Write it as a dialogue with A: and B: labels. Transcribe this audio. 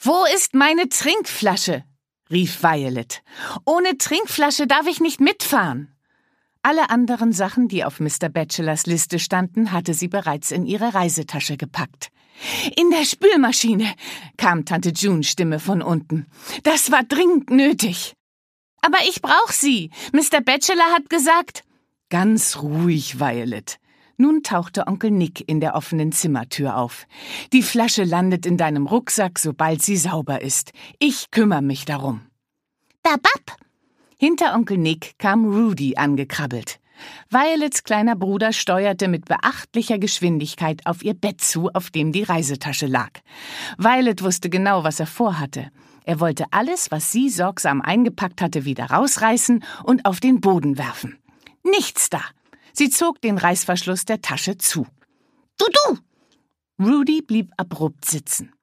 A: »Wo ist meine Trinkflasche?« rief Violet. »Ohne Trinkflasche darf ich nicht mitfahren.« Alle anderen Sachen, die auf Mr. Bachelors Liste standen, hatte sie bereits in ihre Reisetasche gepackt. »In der Spülmaschine«, kam Tante Junes Stimme von unten. »Das war dringend nötig.« »Aber ich brauche sie. Mr. Bachelor hat gesagt...« »Ganz ruhig, Violet.« Nun tauchte Onkel Nick in der offenen Zimmertür auf. »Die Flasche landet in deinem Rucksack, sobald sie sauber ist. Ich kümmere mich darum.«
B: Babab!
A: Hinter Onkel Nick kam Rudy angekrabbelt. Violets kleiner Bruder steuerte mit beachtlicher Geschwindigkeit auf ihr Bett zu, auf dem die Reisetasche lag. Violet wusste genau, was er vorhatte. Er wollte alles, was sie sorgsam eingepackt hatte, wieder rausreißen und auf den Boden werfen. Nichts da! Sie zog den Reißverschluss der Tasche zu.
B: Du!
A: Rudy blieb abrupt sitzen.